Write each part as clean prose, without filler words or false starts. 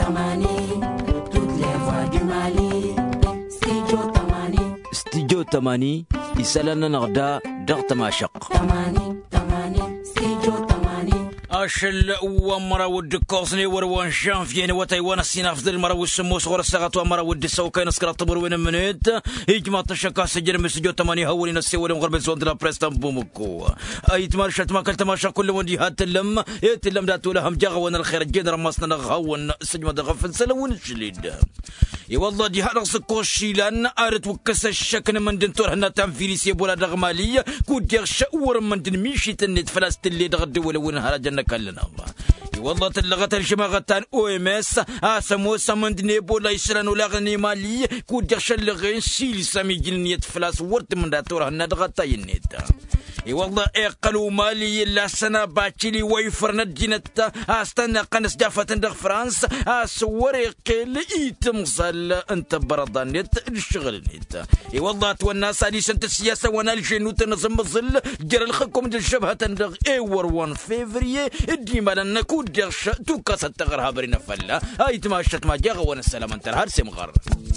استديو تماني يسالنا نغدا ضغط ماشق أشل ومرا ود كوزني وروان جانفيين وتايوان السينا فضل مرا والسمو صغر الساعات ومرا ود السوكاين اسكر الطبر وين منيت يجمع تشكا سجل مسجو تماني هولين السيول وغرب الزون دلا بريستان بومكو اي تمارشت ما كل تماشا كل وندي هات اللم يتلم داتو لهم جغ وانا الخير جين رمسنا نغون سجمة دغفل سلون الجليد اي والله دي هذا سكوشي لان ارت وكس الشكن من دنتور هنا تنفيليس يبولا دغماليه كود يغش ور من دن ميشي تنت فلاست اللي دغد ولا وين هرجنا كلنا الله والله تلغت الجماعتان او ام اس اسمو سمند نيبولا يسرن ولا غني مالي كود يغش لغين سيل سامي جنيت فلاس ورت من داتور هنا دغتا ينيت اي والله اقلوا مالي لا سنه باتشلي ويفرنا جنتا استنى قنص جافه دغ فرانس اسوري قيل يتمصل انت بردانيت الشغل نيت اي والله توناس علي سنت السياسه وانا الجنو تنظم الظل جرى الخكم ديال الشبهه تندغ ايور 1 فيفري ديما لنا كود يغش توكا ستغرها برينا فلا هاي تماشت ما جاغ وانا السلام انت هرسي مغر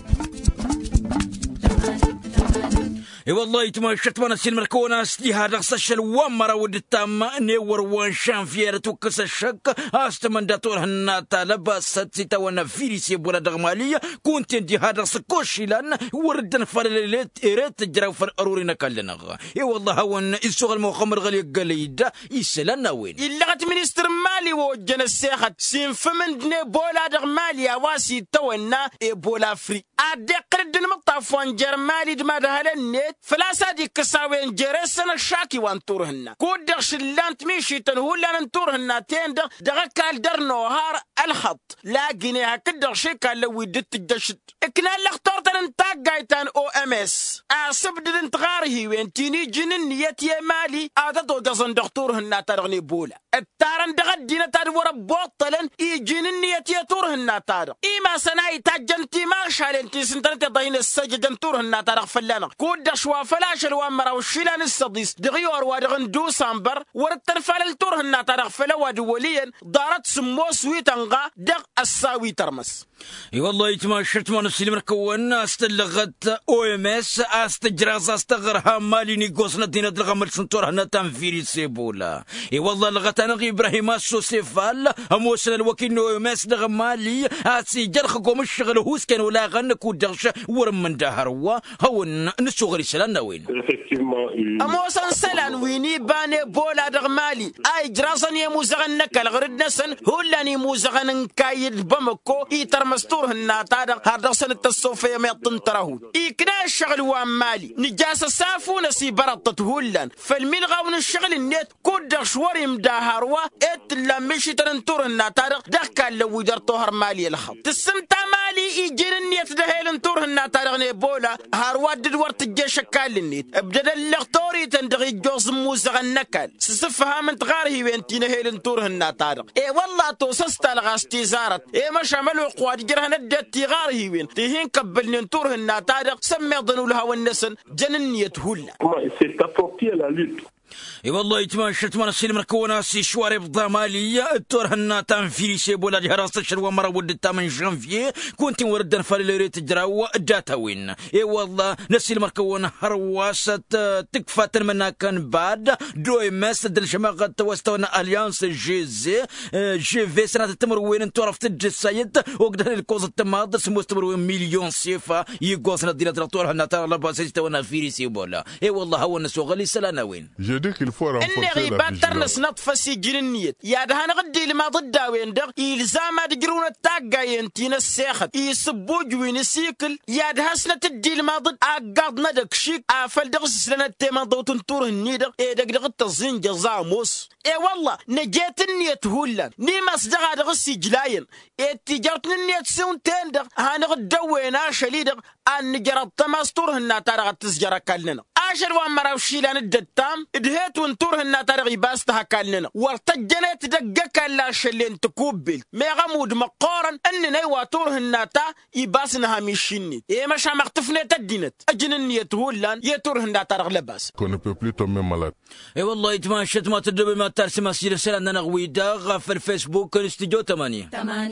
اي والله يتمشت وانا سين مركونا سلي هذا الشل ومرا ود التام نيور وان شانفير توكس الشك استمن داتور هنا لبست سيتا وانا فيريسي بولا دغماليه كنت دي هذا سكوشي لان وردن فلليت ايرت جراو فر ارورينا كلنا اي والله هون الشغل مخمر غلي قليد يسلنا وين اللغت مينستر مالي وجن السيخت سين فمن دني بولا دغماليه واسي تونا اي بولا فري ادقر دن مطافون جرمالي دما دهلنيت فلا صديق كساوين جرسنا الشاكي وانتورهن كود شلانت ميشي تنهولا ننتورهن تين دغكال درنو هار الخط لاقيني هكذا شيكا لو يدت الجشد اكنا الاختار تنتاق جايتان او ام اس اصبد انتغاره وين تيني جنن يتي مالي ادتو جزن دكتورهن ترغني بولا التارن دغدينا تدور بوطلن اي جنن يتي تورهن تار ايما سناي تاجنتي ما شالنتي سنتنت ضين السجن تورهن تار فلانا كود شوا فلاش الوامرا والشيلان الصديس دغيور وادغن دو سامبر ورتنفال التورهن تار فلا ودوليا دارت سمو سويتنغا دغ الساوي ترمس اي والله يتماشرت ما نفسي مركون استلغت او ام اس استجراز استغرها مالي نيغوسنا دينا دغمل سنتور هنا تنفيري سيبولا اي والله لغت انا ابراهيم السوسيفال اموسن الوكيل او ام اس دغمالي اسي جرخكم الشغل هوس كان ولا غنكو دغش ورم من دهروا هون نسوغري سلان وين اموسن سلان ويني باني بولا دغمالي اي جراسن يموزغن نكل غرد نسن هولاني موزغن كايد بمكو مستور هنا تادق هذا سنة الصوفية ما يطنطره إكنا الشغل وامالي نجاسة سافو نسي برطت هولان فالملغة ونشغل النت كود شوري مداهروا لا مشي تنطور هنا تادق دكا لو يدرطوهر مالي الخط تسمتا مالي يجين النت دهيل نطور هنا تادق نيبولا هارواد دور تجي شكال النت ابدأ اللغطوري تندغي جوز موزغ النكال سسفها من تغاره وينتين هيل نطور هنا تادق اي والله توسست لغاستي زارت اي ما شملوا قواد جرها ندت تغاره وين تهين قبل ننطور هنا تادق سمي ظنوا لها والنسن جننية هلا اي والله يتماشت ما نسيل مركونا سي شوارب ضمالية التور هنا تنفيري سيبولا دي هراس الشروة مرة ودتا من جانفيه كنت وردن فاليريت جراوة داتا وين اي والله نسيل مركونا هرواسة تكفى منا كان بعد دوي ماس دل جماعة توستونا اليانس جي في سنة تمر وين انتو رفت الجسايد وقدر الكوز التماض سمو استمر وين مليون سيفا يقوصنا دينا ترطور هنا ترى لباسيس تونا فيري سيبولا اي والله هو النسو غالي سلانا وين إن غيبات ترنس نطفسي جننيت يا دهان غدي لما ضد وين دغ إلزام دجرون التاقا ينتين الساخت يسبوج وين السيكل يا دهسنا تدي لما ضد أقاد ندك شيك أفل دغس لنا التيما ضوت نطور النيدغ إيه دغ التزين جزا موس إيه والله نجيت النيت هولا نيماس دغا دغسي جلاين إيه تجارت النيت سون تندغ هان غد دوينا شليدغ أن جرت تماستور هنا ترى تسجرا كلنا تاشر وامرا وشيلان الدتام ادهيت ونطور هنا تارغي باستها كالنا ورتجنت دقك لا شلين تكوبل ما غمود مقارن اننا يواتور هنا تا يباسنها مشيني ايه مش مختفني تدينت اجنن يتهولان يتور هنا تارغ لباس qu'on ne peut plus tomber malade. اي والله يتماشت ما تدبي ما ترسم مسير سلام انا غويدا في الفيسبوك الاستوديو 8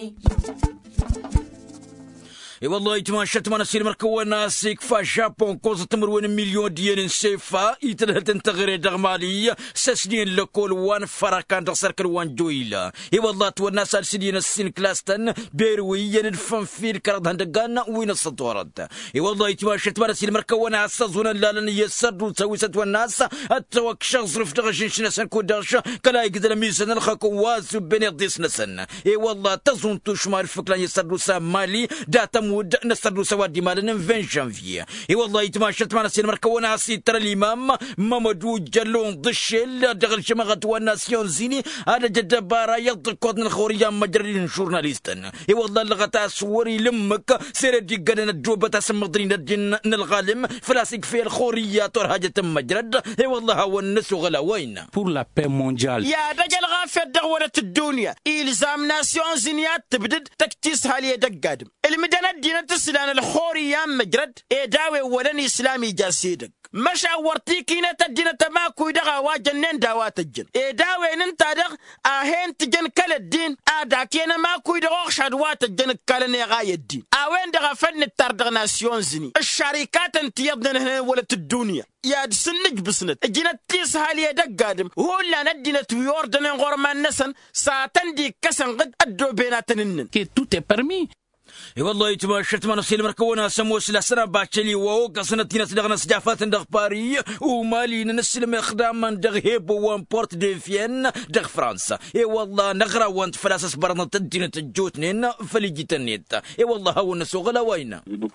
اي والله يتماشت ما نسير مركونا سيك فا جابون كوز تمرون مليون ديال سيفا يتلهت انتغري دغمالي سسنين لكل وان فراكان دغسركل وان جويلا اي والله تونا سالسدين السين كلاستن بيروي ندفن في الكرد هندقان وين السطورد اي والله يتماشت ما نسير مركونا اسازونا لالن يسرد وتسويست والناس اتوك شخص رفت غشنش نسن كوداش كلا يقدر ميسن الخاكو واسو بني ديس نسن اي والله تزون توشمار فكلا يسرد سامالي داتا مود نستردو سوادي مالنا 20 جانفي اي والله يتماشت معنا سين مركونا سي ترى الامام مامدو جلون ضشل دغل شماغه والناسيون زيني هذا جد بارا يضكوت الخوريه مجرين جورناليستن اي والله لغتا صوري لمك سير دي قدنا الجوبه تسمضرين الجن الغالم فلاسك في الخوريه تور حاجه مجرد اي والله هو الناس غلا وين pour la paix mondiale يا دجل غافه دغوله الدنيا الزام ناسيون زينيات تبدد تكتيسها لي دقادم المدن دينة السلام الخورية مجرد إداوي ولن إسلامي جاسيدك مش أورتيكينا تدينة ماكو يدغا واجنين داوات الجن إداوي ننتادغ آهين تجن كال الدين آداكينا ماكو يدغا شادوات الجن كالني غاية الدين آوين دغا فن التردغ ناسيون زيني الشركات انتيضنا هنا ولت الدنيا يا سنج بسنت الجنة تيس هالي دقادم هو اللي ندينة ويوردن غورمان نسن ساتندي كسن قد أدو بيناتنن que tout est permis. اي والله يتماشت ما نسيل مركونا سمو سلاسنا باتشلي ووق سنتين سدغنا سجافات دغ باري ومالي نسلم خدام من دغ هيب وان بورت دي فين دغ فرنسا اي والله نغرا وانت فلاسس برنا تدين تجوتنين فليجيتنيت اي والله هو نسو غلا وين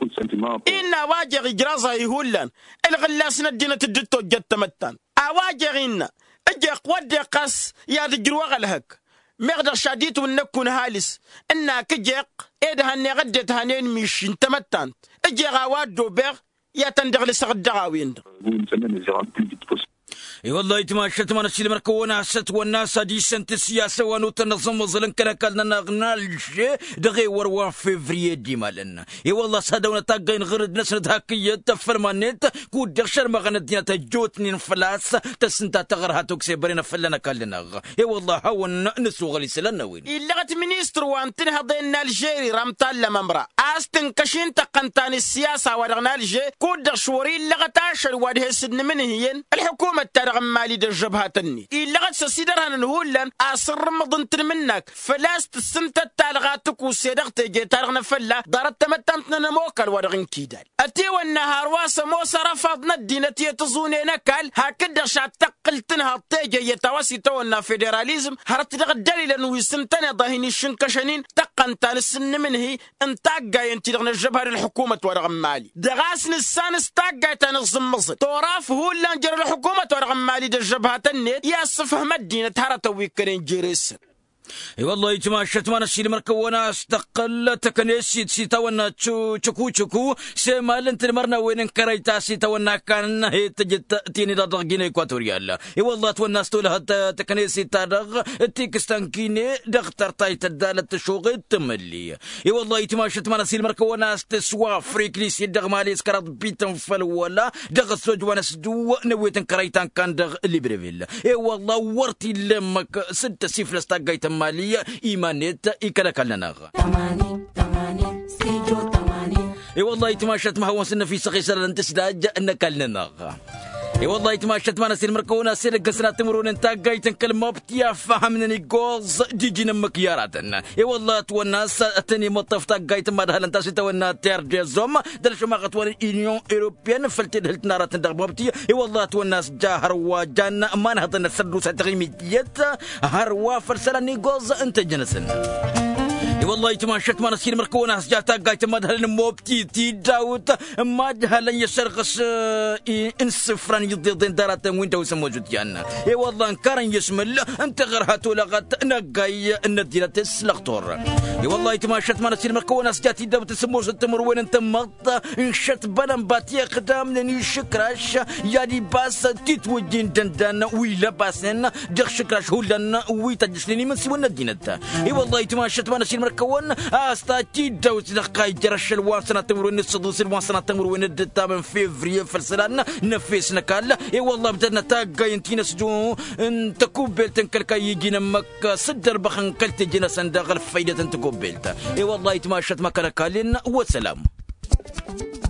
إن واجغ جرازا يهولان الغلاس ندينة الدتو جت متان اواجغين اجق ودي قص يا دجروا غلهك مغدر شديد ونكون هالس إنك كجيق إيه هني غدت هنين مش انتمتان اجي غواد دوبر يا تندغل سغدغاوين اي والله يتماشت ما نسيل مركونا ست والناس دي سنت السياسه ونتنظم وظلن كنا كلنا نغنالش دغي وروا فيفري دي مالن اي والله صدونا تاقين غرد نسند هاكيه تفرمانيت كود دغشر ما غندينا تجوتني نفلاس تسنتا تغرها توكسي برينا فلنا كلنا اي والله هو نسو غلي سلنا وين لغت مينيستر وانتن هضينا الجيري رمتال لممرا استن كشين تقنتان السياسه ورغنا الجي كود دغشوري لغت عشر وادها سدن منهين الحكومه غمالي در جبهاتني إلا غد سسيدرها نهولن أسر مضنتن منك فلاست السمتة تالغاتك وسيدغت جي تارغنا فلا دارت تمتنتنا نموكال ورغن كيدال أتيو النهار واسا موسى رفضنا الدينة يتزوني نكال هكذا شعب تقلتنها الطيجة يتواسي تونا فيدراليزم هرت دغ الدليل ويسمتنا ضاهيني الشنكشنين تقنتان السن منهي انتاقا ينتلغنا الجبهة الحكومة ورغمالي دغاسن السانس تاقا تنغزم مصر توراف هو اللي انجر الحكومة ورغمالي مالي الجبهة النت يا صفهم الدين تهرتوا ويكرين جيريس اي والله يتماشت ما نسيل مركونا استقل تكنيسي سيتاونا تشكو سيمال انت مرنا وين كريتا سيتاونا كان هي تجت تيني دغ غيني اكواتوريال اي والله تونا ستول تكنيسي تادغ تيكستانكيني دغتر تايت دالت شوغي تملي اي والله يتماشت ما نسيل مركونا استسوا فريكليسي دغ مالي سكرات بيتن فلولا دغ سوج وانا سدو نويتن كريتان كان دغ ليبريفيل اي والله ورتي لمك 6 سيفلس تاغايت مالية إيمانيت إكلكلنا اي والله يتماشت ما هو سنة في سقي سنة تسداج نكلنا اي والله يتماشت ما نسير مركونا سير قسنا تمرون انت قايتن كلمه بتيا فهمني جوز ديجينا مكياراتنا اي والله والناس اتني مطفتا قايتن ما دهل انت سيتونا تير زوم دلش ما غتوان ايونيون اوروبيان فلتي دهلت نارات دغبتي اي والله والناس جاهر وجان ما نهضن السدوس تغيميت هروا فرسلني جوز انت جنسن والله تماشت ما نسير مركونا سجاتا قايت مدهل الموبتي تي داوت مدهل يسرقس انسفران يضيضين دارات ويندوز موجود جانا والله انكارن يسمل انت غرهاتو لغت نقاي الندينة السلغتور والله تماشت ما نسير مركونا سجاتي داوت سمور ستمر وين انت مغطى انشت بلن باتي قدام لني شكراش يعني باس تتوجين دندان ويلا باسن دغ شكراش هولن ويتجسلني من سوى الندينة والله تماشت ما نسير مركون استاتي دوت دقاي جرش الواسنة تمرون الصدوس الواسنة تمرون الدتا من فيفري فلسلان نفيسنا كالا والله بدنا تاقاي انتي نسجو انت كوبلت انكلكا يجينا مكة صدر بخن كلت جينا صنداق الفايدة انت كوبلت والله تماشت ما كان كالين وسلام.